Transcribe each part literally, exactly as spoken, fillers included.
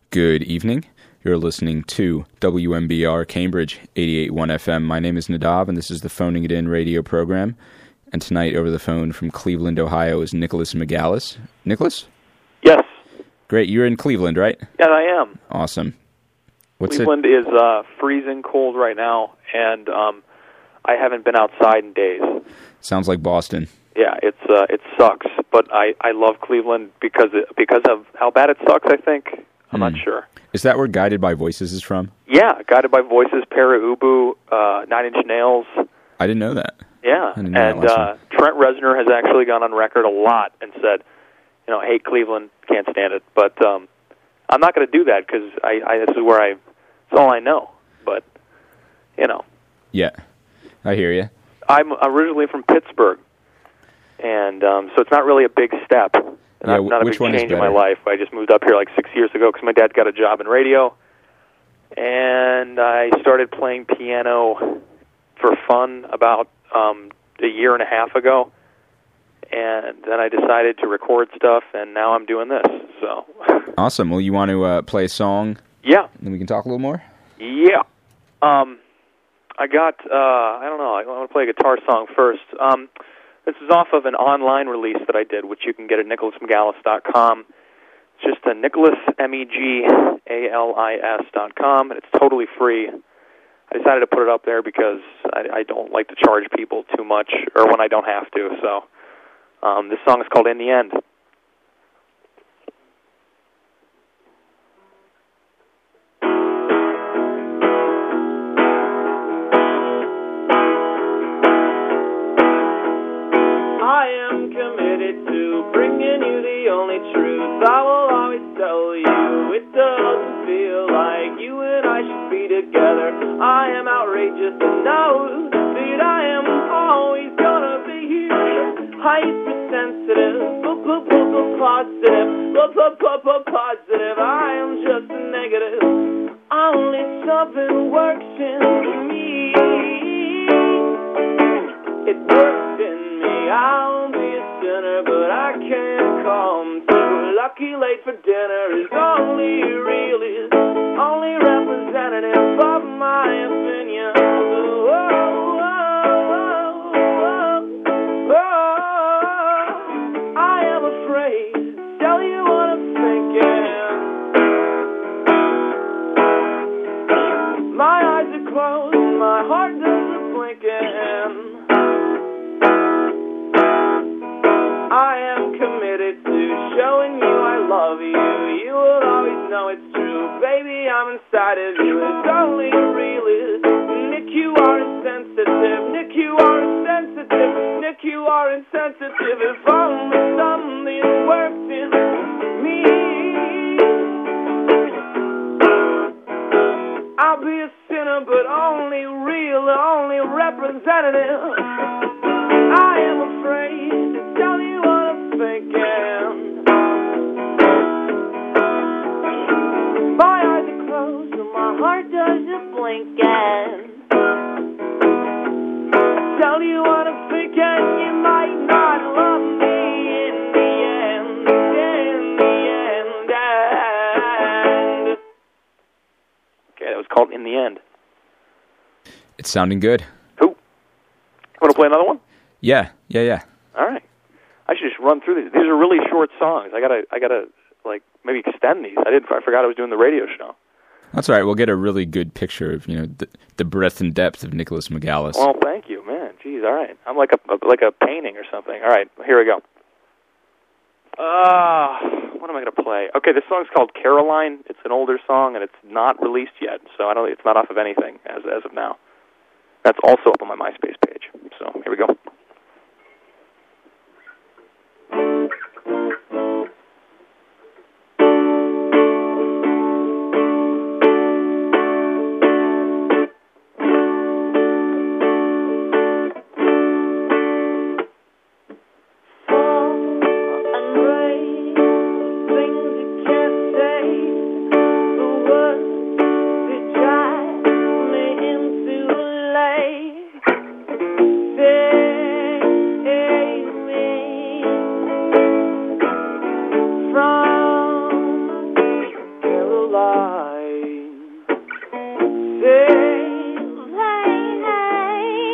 Good evening. You're listening to W M B R Cambridge eighty-eight point one F M. My name is Nadav, and this is the Phoning It In radio program. And tonight, over the phone from Cleveland, Ohio, is Nicholas Megalis. Nicholas? Yes. Great. You're in Cleveland, right? Yeah, I am. Awesome. What's Cleveland it? is uh, freezing cold right now, and um, I haven't been outside in days. Sounds like Boston. Yeah, it's uh, it sucks, but I, I love Cleveland because it, because of how bad it sucks, I think. I'm Hmm. not sure. Is that where Guided by Voices is from? Yeah, Guided by Voices, Para Ubu, uh, Nine Inch Nails. I didn't know that. Yeah, I didn't know and that last uh, Trent Reznor has actually gone on record a lot and said, you know, hate Cleveland, can't stand it. But um, I'm not going to do that because I, I, this is where I, it's all I know. But, you know. Yeah, I hear you. I'm originally from Pittsburgh, and um, so it's not really a big step. Yeah, Not, not a which big one is change in my better? life. I just moved up here like six years ago because my dad got a job in radio, and I started playing piano for fun about um, a year and a half ago, and then I decided to record stuff, and now I'm doing this. So, Awesome. Well, you want to uh, play a song, yeah, and then we can talk a little more? yeah. Um, I got. Uh, I don't know. I want to play a guitar song first. Um, This is off of an online release that I did, which you can get at nicholas megalis dot com. It's just a Nicholas, M E G A L I S dot com, and it's totally free. I decided to put it up there because I, I don't like to charge people too much, or when I don't have to. So um, this song is called In the End. I am committed to bringing you the only truth. I will always tell you it doesn't feel like you and I should be together. I am outrageous and know that I am always gonna be here. Hypersensitive, positive, positive. I am just a negative. Only something works in me. It works in me. I'll be a sinner, but I can't come too lucky late for dinner is only real, is only representative of my opinion. Oh, oh, oh, oh, oh. I am afraid to tell you what I'm thinking. My eyes are closed, my heart doesn't blinking. I am committed to showing you I love you. You will always know it's true. Baby, I'm inside of you. It's only real. Nick, you are insensitive. Nick, you are insensitive. Nick, you are insensitive. If only something works in me, I'll be a sinner, but only real, only representative. I am afraid to tell you what I'm thinking. My eyes are closed and my heart doesn't blinking. I tell you what I'm thinking, you might not love me in the end, in the end, and... Okay, that was called In the End. It's sounding good. Who? Want to play another one? Yeah, yeah, yeah. All right. I should just run through these. These are really short songs. I gotta, I gotta, like maybe extend these. I didn't. I forgot I was doing the radio show. That's all right. We'll get a really good picture of, you know, the, the breadth and depth of Nicholas Megalis. Well, thank you, man. Jeez, all right. I'm like a, a like a painting or something. All right, here we go. Uh, what am I gonna play? Okay, this song's called Caroline. It's an older song and it's not released yet, so I don't. It's not off of anything as as of now. That's also up on my MySpace page. So here we go. Say line. Save, hey, hey,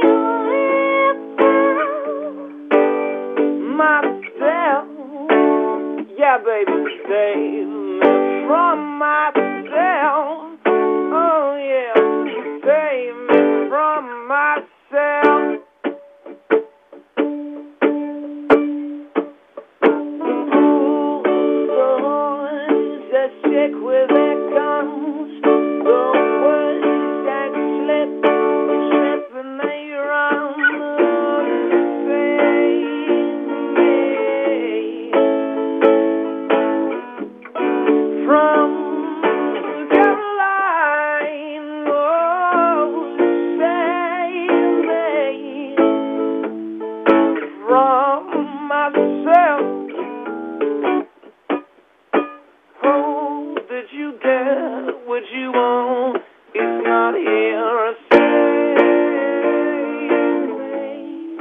myself. Yeah, baby, save me from myself. Oh, yeah, save me from myself. Chick with that guns, the words that slip, slip and they run save me from the line. Oh, save me from myself. Did you get what you want? It's not here. Save me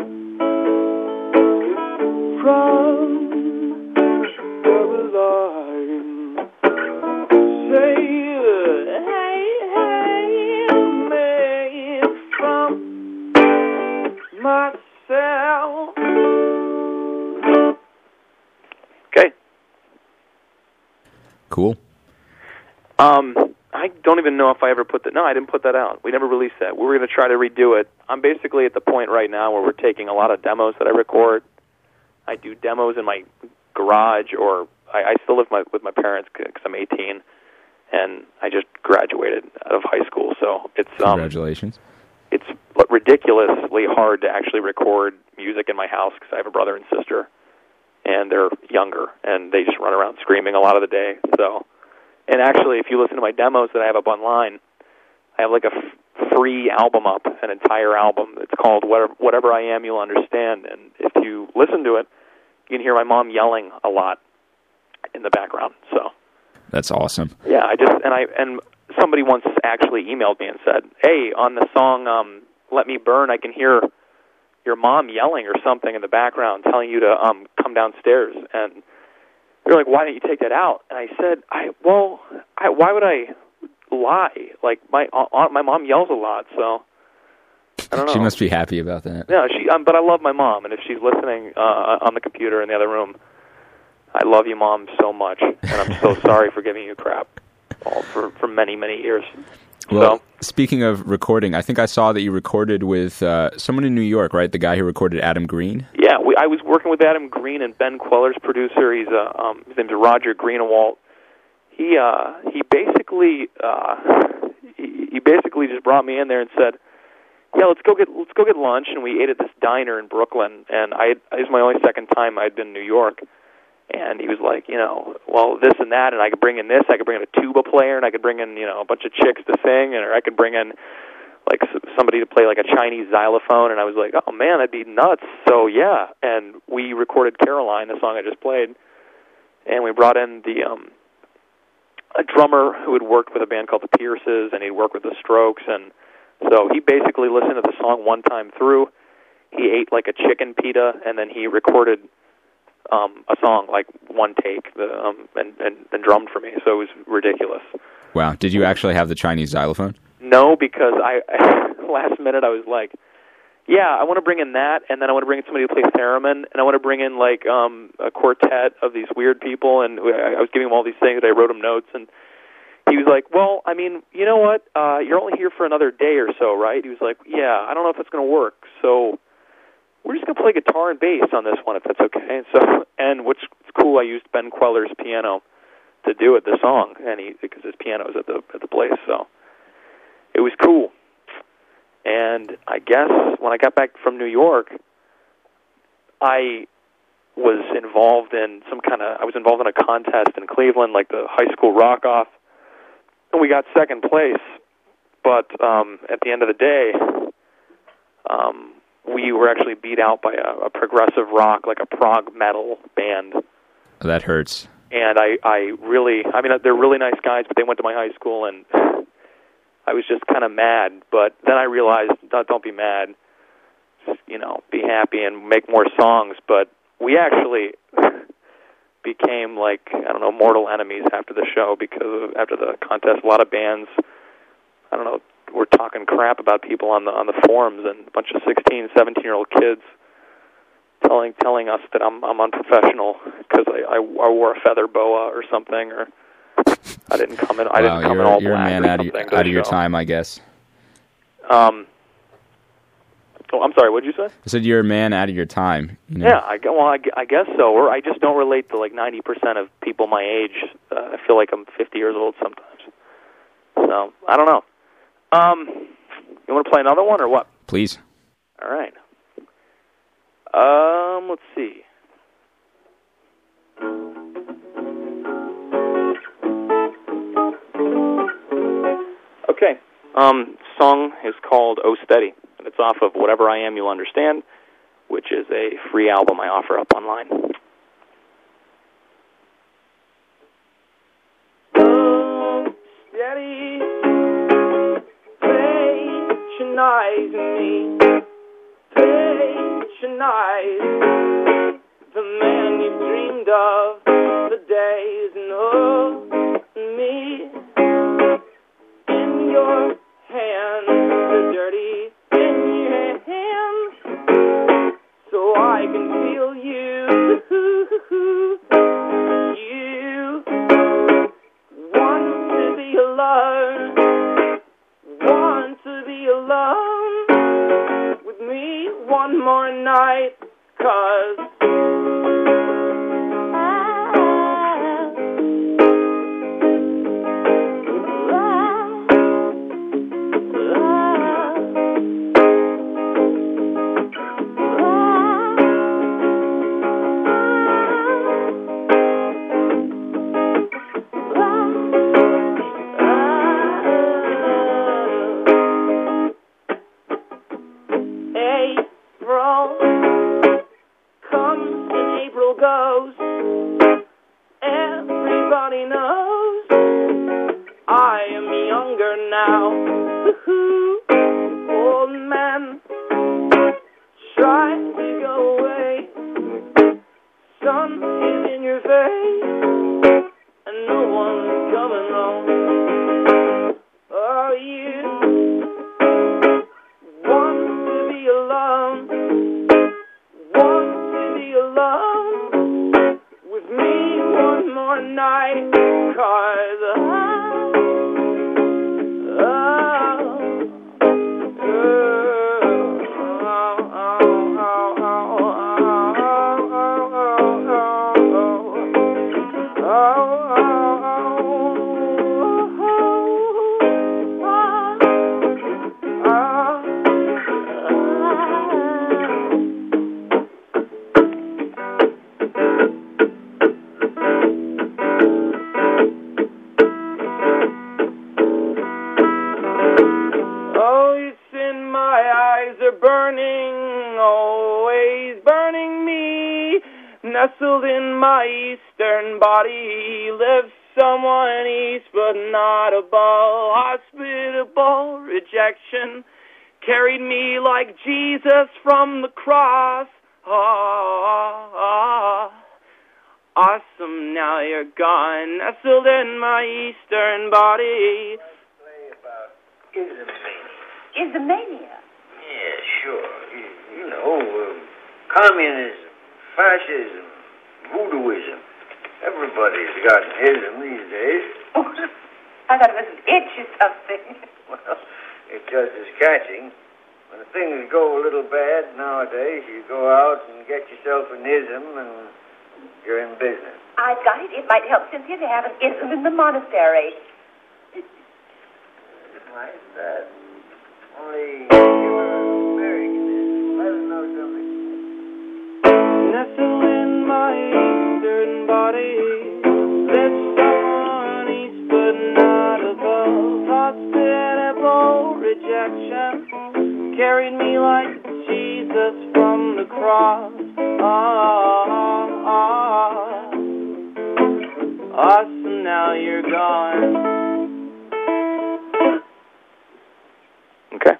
from the line. Save, hey, hey, me from myself. Okay. Cool. Um, I don't even know if I ever put that. No, I didn't put that out. We never released that. We were going to try to redo it. I'm basically at the point right now where we're taking a lot of demos that I record. I do demos in my garage, or I, I still live my, with my parents because I'm eighteen, and I just graduated out of high school. So it's um, congratulations. It's ridiculously hard to actually record music in my house because I have a brother and sister, and they're younger, and they just run around screaming a lot of the day. So. And actually, if you listen to my demos that I have up online, I have like a f- free album up, an entire album. It's called Whatever, Whatever I Am, You'll Understand. And if you listen to it, you can hear my mom yelling a lot in the background. So that's awesome. Yeah, I just and I and somebody once actually emailed me and said, "Hey, on the song um, Let Me Burn, I can hear your mom yelling or something in the background, telling you to um, come downstairs." And they're like, "Why don't you take that out?" And I said, "I well, I, why would I lie? Like my uh, my mom yells a lot, so I don't know." She must be happy about that. Yeah, she. Um, but I love my mom, and if she's listening uh, on the computer in the other room, I love you, Mom, so much, and I'm so sorry for giving you crap all for for many many years. Well, so, speaking of recording, I think I saw that you recorded with uh, someone in New York, right? The guy who recorded Adam Green? Yeah, we, I was working with Adam Green and Ben Queller's producer. He's uh, um, his name's Roger Greenewalt. He uh, he basically uh, he, he basically just brought me in there and said, "Yeah, let's go get let's go get lunch." And we ate at this diner in Brooklyn. And I it was my only second time I'd been in New York. And he was like, you know, well, this and that, and I could bring in this, I could bring in a tuba player, and I could bring in, you know, a bunch of chicks to sing, and or I could bring in, like, somebody to play, like, a Chinese xylophone, and I was like, oh, man, that'd be nuts. So, yeah, and we recorded Caroline, the song I just played, and we brought in the, um, a drummer who had worked with a band called the Pierces, and he'd worked with the Strokes, and so he basically listened to the song one time through, he ate, like, a chicken pita, and then he recorded Um, a song, like one take, the, um, and, and, and drummed for me, so it was ridiculous. Wow. Did you actually have the Chinese xylophone? No, because I, last minute I was like, yeah, I want to bring in that, and then I want to bring in somebody who plays theremin, and I want to bring in, like, um, a quartet of these weird people, and I was giving him all these things, I wrote him notes, and he was like, well, I mean, you know what, uh, you're only here for another day or so, right? He was like, yeah, I don't know if it's going to work, so we're just going to play guitar and bass on this one, if that's okay. So, and what's cool, I used Ben Queller's piano to do it, the song, and he because his piano is at the at the place, so it was cool. And I guess when I got back from New York, I was involved in some kind of, I was involved in a contest in Cleveland, like the high school rock-off, and we got second place. But um, at the end of the day, um, we were actually beat out by a, a progressive rock, like a prog metal band. Oh, that hurts. And I, I really, I mean, they're really nice guys, but they went to my high school, and I was just kind of mad. But then I realized, don't, don't be mad. Just, you know, be happy and make more songs. But we actually, became like, I don't know, mortal enemies after the show because of, after the contest, a lot of bands, I don't know, were talking crap about people on the on the forums, and a bunch of sixteen, seventeen-year-old kids telling telling us that I'm I'm unprofessional because I, I, I wore a feather boa or something, or I didn't come in. I wow, didn't come you're, in all you're black a man or out of, something. your, out of your time, I guess. Um. Oh, I'm sorry. What did you say? I said you're a man out of your time. You know? Yeah, I, well, I, I guess so. Or I just don't relate to like ninety percent of people my age. Uh, I feel like I'm fifty years old sometimes. So I don't know. Um, you want to play another one or what? Please. All right. Um, let's see. Okay. Um, song is called "Oh Steady," and it's off of Whatever I Am You'll Understand, which is a free album I offer up online. Oh, steady, patronize me, patronize the man you dreamed of, the days know me. In your hands, the dirty in your hands, so I can feel you. You want to be alone, want to be alone with me one more night, 'cause goes. Everybody knows I am younger now. Woo-hoo. Old man, try to go away. Sun is in your face, and no one's coming home. Oh, you want to be alone, want to be alone with me one more night, 'cause I, oh, nestled in my eastern body lives someone east but not above. Hospitable rejection carried me like Jesus from the cross. Oh, oh, awesome, now you're gone, nestled in my eastern body. Let's play about isomania. Isomania? Yeah, sure. You, you know, uh, communism, fascism, voodooism. Everybody's got an ism these days. Oh, I thought it was an itch or something. Well, it's just as catching. When things go a little bad nowadays, you go out and get yourself an ism and you're in business. I've got it. It might help Cynthia to have an ism in the monastery. Why is that? Only give her an Americanism. Let her know something. Nestle in my eastern body, lives someone east but not above. Hospitable rejection carried me like Jesus from the cross. Oh, oh, oh. Awesome, now you're gone. Okay.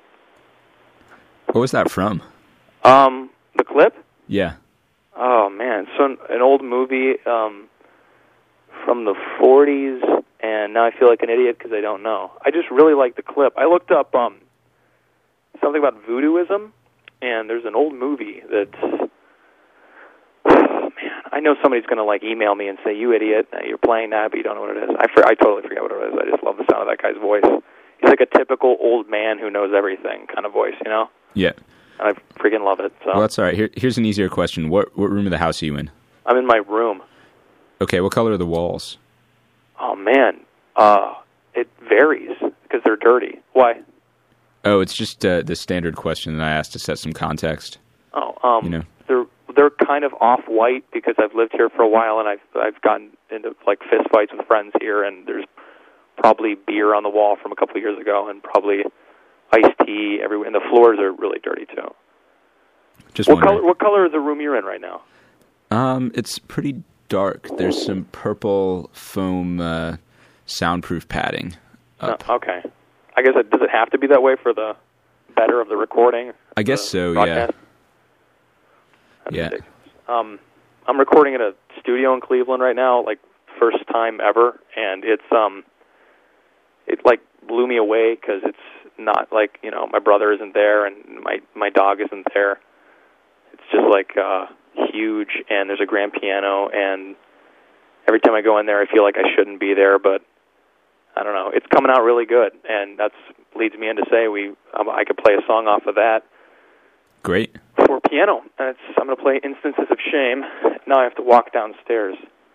What was that from? Um, the clip? Yeah. Oh, man. man, so an, an old movie um, from the forties, and now I feel like an idiot because I don't know. I just really like the clip. I looked up um, something about voodooism, and there's an old movie that's... Oh, man, I know somebody's going to like email me and say, you idiot, you're playing that, but you don't know what it is. I, for, I totally forget what it is. I just love the sound of that guy's voice. He's like a typical old man who knows everything kind of voice, you know? Yeah. And I freaking love it. So. Well, that's all right. Here, here's an easier question. What what room of the house are you in? I'm in my room. Okay, what color are the walls? Oh, man. Uh, it varies because they're dirty. Why? Oh, it's just uh, the standard question that I asked to set some context. Oh, um, you know? they're they're kind of off-white because I've lived here for a while, and I've I've gotten into like fist fights with friends here, and there's probably beer on the wall from a couple of years ago, and probably iced tea everywhere, and the floors are really dirty too. Just what wondering. color? What color is the room you're in right now? Um, it's pretty dark. There's some purple foam uh, soundproof padding up. No, okay. I guess it, does it have to be that way for the better of the recording? I guess so. Broadcast? Yeah. That's yeah. ridiculous. Um, I'm recording at a studio in Cleveland right now, like first time ever, and it's um, it like blew me away because it's not like, you know, my brother isn't there and my my dog isn't there. It's just like uh, huge, and there's a grand piano, and every time I go in there, I feel like I shouldn't be there, but I don't know. It's coming out really good, and that's leads me in to say we um, I could play a song off of that. Great. For piano, and it's, I'm going to play Instances of Shame. Now I have to walk downstairs.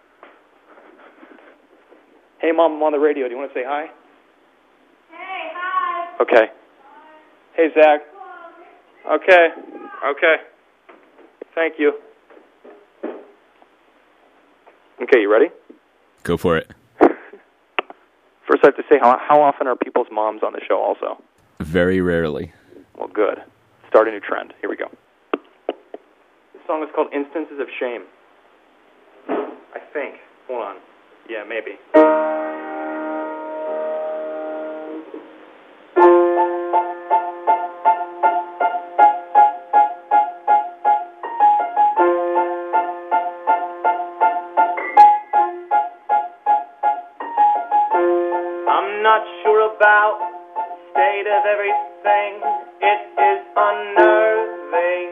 Hey, Mom, I'm on the radio. Do you want to say hi? Hey, hi. Okay. Hey, Zach. Okay. Okay. Thank you. Okay, you ready? Go for it. First, I have to say, how how often are people's moms on the show also? Very rarely. Well, good. Start a new trend. Here we go. This song is called Instances of Shame. I think. Hold on. Yeah, maybe. I'm not sure about the state of everything. It is unnerving.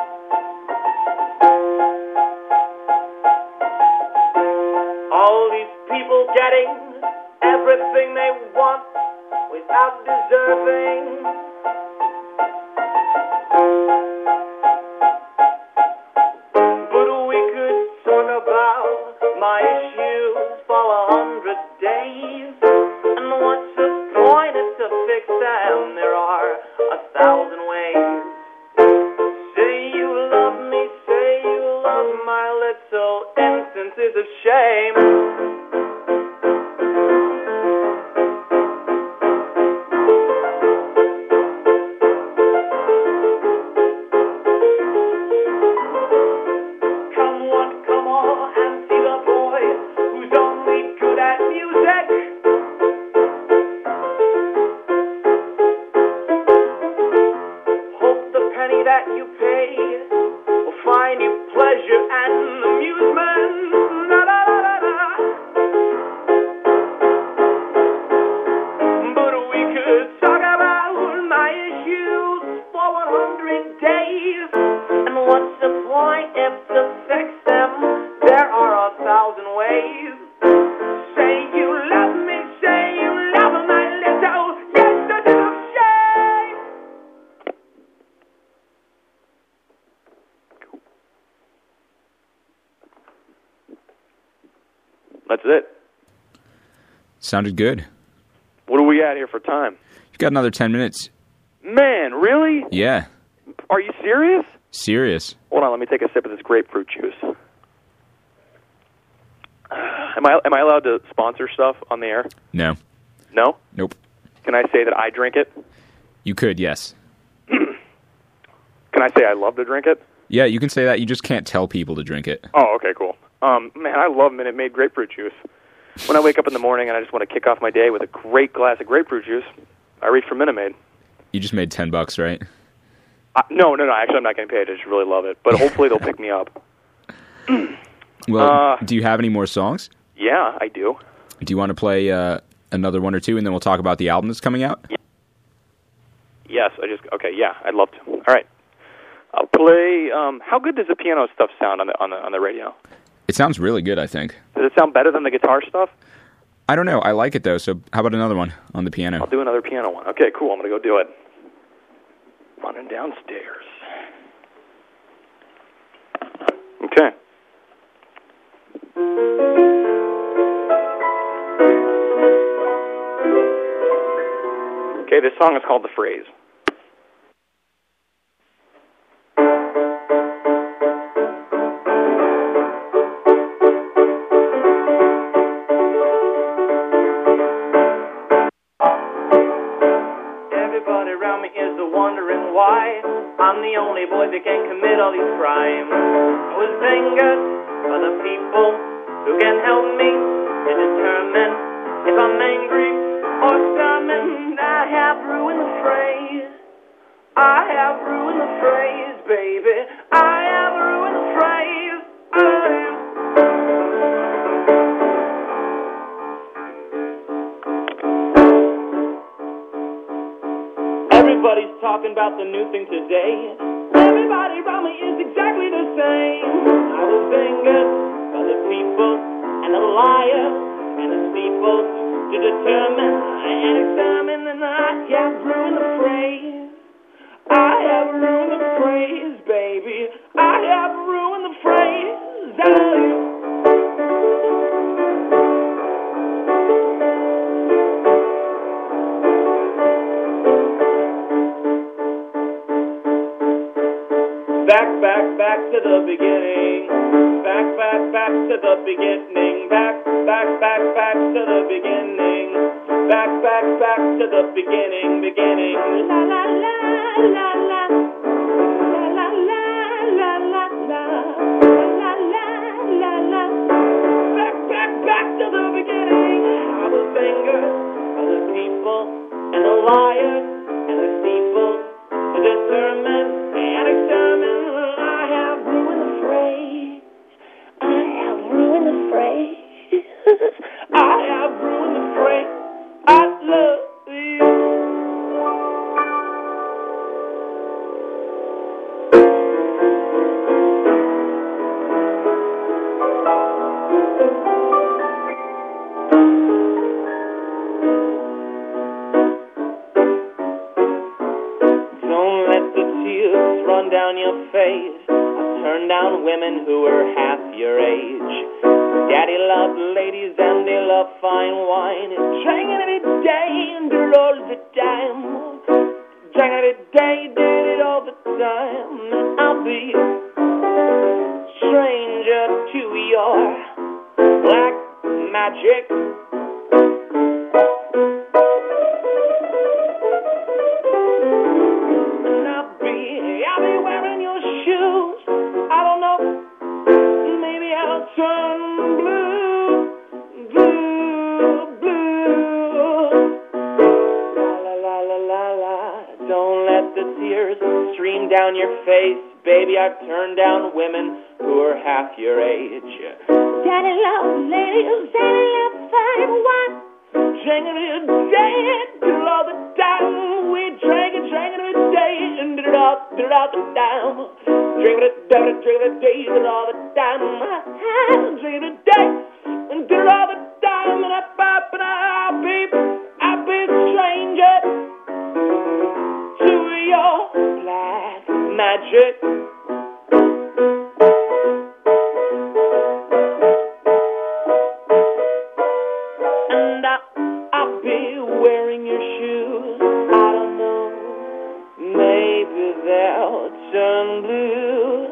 All these people getting everything they want without deserving. But we could talk about my issues for a hundred days. And what's the point if to fix them? There are a thousand ways. Say you love me, say you love my little instances of shame. Come what, come all, and see the boy who's only good at music. Hope the penny that you pay will find you pleasure and amusement. La, la, la, la, la. But we could talk about my issues for one hundred days. And what's the point if to fix them there are a thousand ways? Say you love me, say you love my little instances of shame. That's it. Sounded good. What are we at here for time? You've got another ten minutes. Man, really? Yeah. Are you serious? Serious. Hold on, let me take a sip of this grapefruit juice. Am I am I allowed to sponsor stuff on the air? No. No? Nope. Can I say that I drink it? You could, yes. Can I say I love to drink it? Yeah, you can say that. You just can't tell people to drink it. Oh, okay, cool. Um, man, I love Minute Maid grapefruit juice. When I wake up in the morning and I just want to kick off my day with a great glass of grapefruit juice, I reach for Minute Maid. You just made ten bucks, right? Uh, no, no, no. Actually, I'm not getting paid. I just really love it. But hopefully they'll pick me up. Well, Uh, do you have any more songs? Yeah, I do. Do you want to play uh, another one or two, and then we'll talk about the album that's coming out? Yes, I just okay. Yeah, I'd love to. All right, I'll play. Um, how good does the piano stuff sound on the on the on the radio? It sounds really good, I think. Does it sound better than the guitar stuff? I don't know. I like it, though, so how about another one on the piano? I'll do another piano one. Okay, cool. I'm going to go do it. Running downstairs. Okay. Okay, this song is called The Phrase. I'm the only boy that can commit all these crimes. I was angered by the people who can help me to determine if I'm angry or summoned. I have ruined the phrase. I have ruined the phrase, baby. I have ruined the phrase. Oh. Everybody's talking about the new thing today. Everybody around me is exactly the same. I was angered by the people and the liars and the people to determine and examine, and I have ruined the phrase. I have ruined the phrase, baby. I have ruined the phrase. Oh. Back, back, back to the beginning. Back, back, back to the beginning. Back, back, back, back to the beginning. Back, back, back to the beginning, beginning. La la la la la. La la la la la la. La la la la. Back, back, back to the beginning. I was angered by the people and the liars and the people to determine and examine. I have ruined the phrase. I love you. Don't let the tears run down your face. I've turned down women who were half your age. Daddy loved ladies and they love fine wine. Drank it every day and did it all the time. Drank it every day, did it all the time. And I'll be a stranger to your black magic. And I'll be, I'll be wearing your shoes. I don't know, maybe I'll turn stream down your face. Baby, I've turned down women who are half your age. Daddy loves ladies, daddy loves fine wine. Drank it every day, did it all the time. We drank it, drank it every day, and did it all, did it all the time. Drink it, drink it, drink it every day, did it all the time. Drink it every day, and did it all the time. And I pop and I'll be, I'll be a stranger to your black magic. And I, I'll be wearing your shoes. I don't know, maybe they'll turn blue.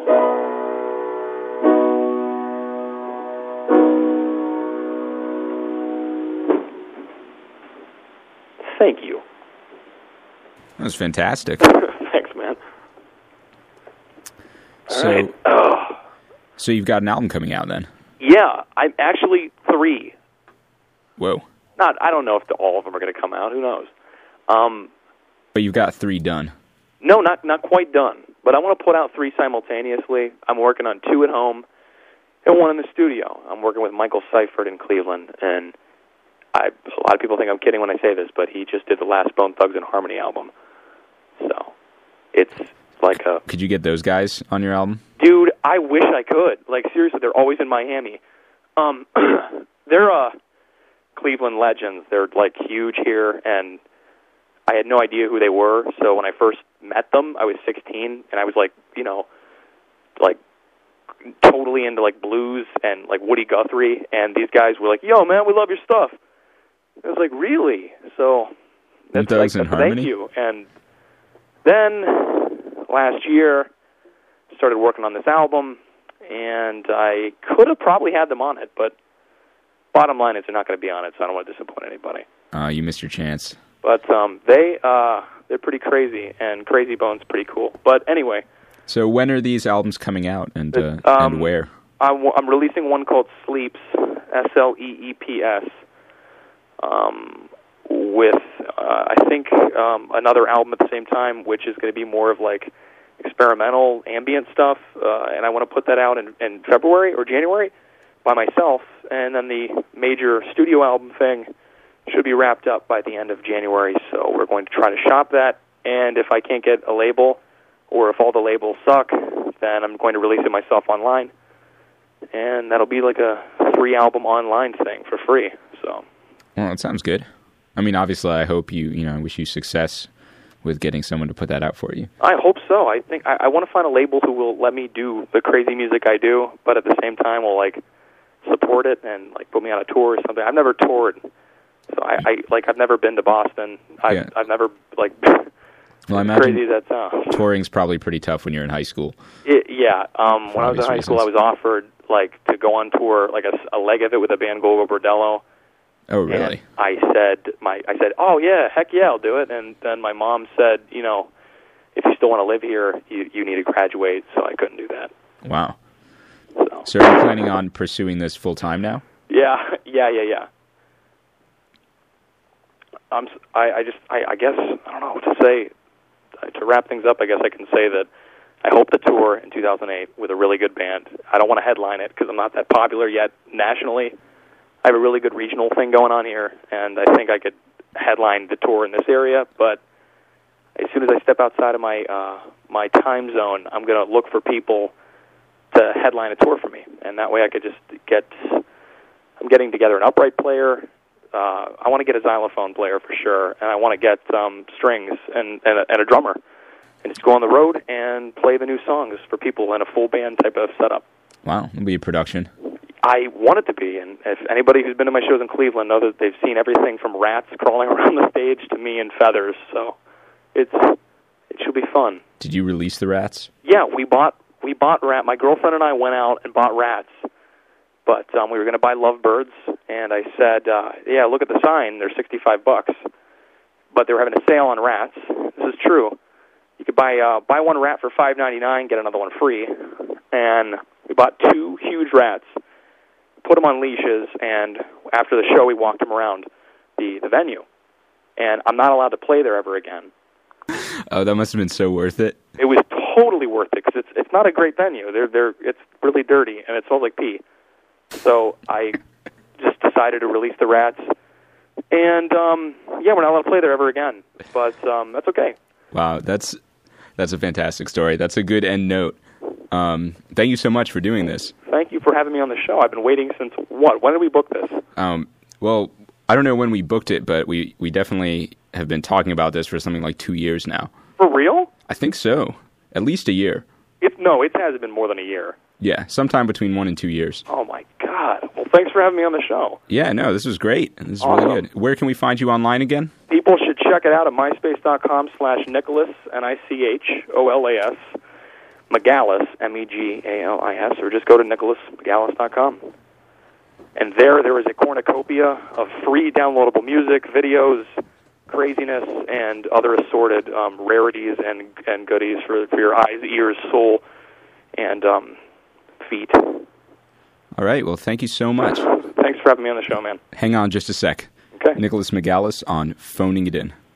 Thank you. That was fantastic. Thanks, man. So, right. oh. so you've got an album coming out then? Yeah, I'm actually three. Whoa. Not, I don't know if the, all of them are going to come out. Who knows? Um, but you've got three done. No, not not quite done. But I want to put out three simultaneously. I'm working on two at home, and one in the studio. I'm working with Michael Seifert in Cleveland, and I, a lot of people think I'm kidding when I say this, but he just did the last Bone Thugs and Harmony album. So it's like a... Could you get those guys on your album? Dude, I wish I could. Like, seriously, they're always in Miami. Um, they're uh, Cleveland legends. They're, like, huge here, and I had no idea who they were. So when I first met them, I was sixteen, and I was, like, you know, like, totally into, like, blues and, like, Woody Guthrie, and these guys were like, yo, man, we love your stuff. I was like, really? So that's like, in Harmony? Thank you. And then last year, started working on this album, and I could have probably had them on it, but bottom line is they're not going to be on it, so I don't want to disappoint anybody. Uh, you missed your chance. But um, they, uh, they're pretty crazy, and Crazy Bone's pretty cool. But anyway. So when are these albums coming out, and uh, um, and where? I'm, I'm releasing one called Sleeps, S L E E P S, um, with, uh, I think, um, another album at the same time, which is going to be more of, like, experimental ambient stuff, uh, and I want to put that out in, in February or January by myself, and then the major studio album thing should be wrapped up by the end of January, so we're going to try to shop that, and if I can't get a label, or if all the labels suck, then I'm going to release it myself online, and that'll be like a three-album online thing for free, so... Well, it sounds good. I mean, obviously, I hope you, you know, I wish you success with getting someone to put that out for you. I hope so. I think I, I want to find a label who will let me do the crazy music I do, but at the same time will like support it and like put me on a tour or something. I've never toured, so I, I like I've never been to Boston. I've yeah. I've never like well, I imagine crazy as that sounds. Touring's probably pretty tough when you're in high school. It, yeah. Um, when I was in high reasons. school, I was offered like to go on tour, like a, a leg of it with a band Gogo Bordello. Oh, really? And I said, my, I said, oh yeah, heck yeah, I'll do it. And then my mom said, you know, if you still want to live here, you you need to graduate. So I couldn't do that. Wow. So, so are you planning on pursuing this full time now? Yeah, yeah, yeah, yeah. I'm, I, I just, I, I guess, I don't know what to say. To wrap things up, I guess I can say that I hope to tour in two thousand eight with a really good band. I don't want to headline it because I'm not that popular yet nationally. I have a really good regional thing going on here, and I think I could headline the tour in this area, but as soon as I step outside of my uh, my time zone, I'm going to look for people to headline a tour for me, and that way I could just get, I'm getting together an upright player, uh, I want to get a xylophone player for sure, and I want to get um, strings and, and, a, and a drummer, and just go on the road and play the new songs for people in a full band type of setup. Wow, it'll be a production. I want it to be, and if anybody who's been to my shows in Cleveland knows that they've seen everything from rats crawling around the stage to me in feathers, so it's it should be fun. Did you release the rats? Yeah, we bought we bought rat. My girlfriend and I went out and bought rats, but um, we were going to buy lovebirds, and I said, uh, "Yeah, look at the sign. They're sixty-five bucks." But they were having a sale on rats. This is true. You could buy uh, buy one rat for five ninety-nine, get another one free, and we bought two huge rats. Put them on leashes, and after the show, we walked them around the, the venue. And I'm not allowed to play there ever again. Oh, that must have been so worth it. It was totally worth it, because it's it's not a great venue. They're they're it's really dirty, and it smells like pee. So I just decided to release the rats. And, um, yeah, we're not allowed to play there ever again. But um, that's okay. Wow, that's that's a fantastic story. That's a good end note. Um, thank you so much for doing this. Thank you for having me on the show. I've been waiting since, what? When did we book this? Um, well, I don't know when we booked it, but we, we definitely have been talking about this for something like two years now. For real? I think so. At least a year. It, no, it has been more than a year. Yeah, sometime between one and two years. Oh, my God. Well, thanks for having me on the show. Yeah, no, this was great. This is awesome. Really good. Where can we find you online again? People should check it out at myspace.com slash Nicholas, N I C H O L A S, Megalis, M E G A L I S, or just go to nicholas megalis dot com. And there, there is a cornucopia of free downloadable music, videos, craziness, and other assorted um, rarities and and goodies for, for your eyes, ears, soul, and um, feet. All right, well, thank you so much. Thanks for having me on the show, man. Hang on just a sec. Okay. Nicholas Megalis on Phoning It In.